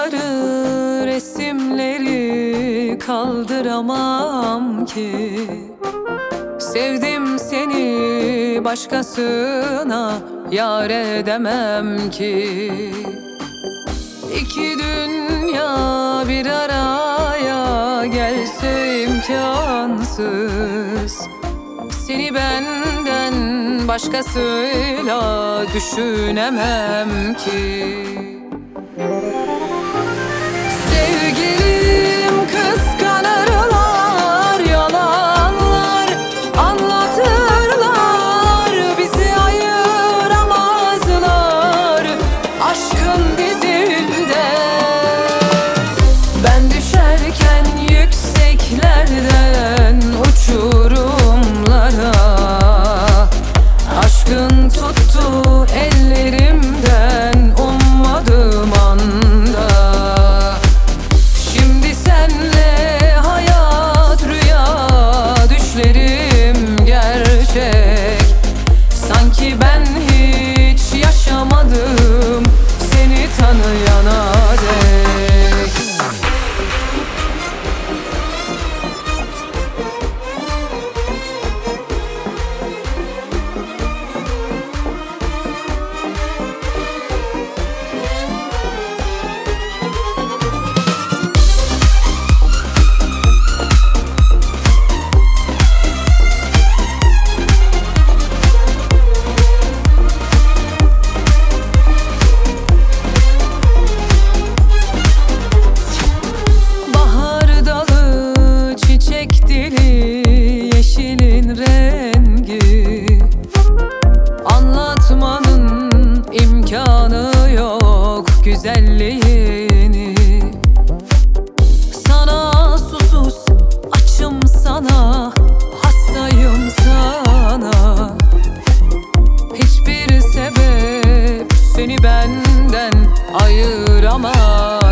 Anıları, resimleri kaldıramam ki. Sevdim seni, başkasına yar edemem ki. İki dünya bir araya gelse imkansız. Seni benden başkasıyla düşünemem ki. Sevgilim, kıskanırlar, yalanlar anlatırlar, bizi ayıramazlar aşkın dizinde. Ben düşerken yükseklerden uçurumlara, aşkın tuttu ellerimden ummadığım anda. Şimdi senle hayat rüya, düşlerim gerçek. Sanki ben hiç yaşamadım seni tanıyana dek. Anlatmanın imkanı yok güzelliğini. Sana susuz açım, sana hastayım sana. Hiçbir sebep seni benden ayıramaz.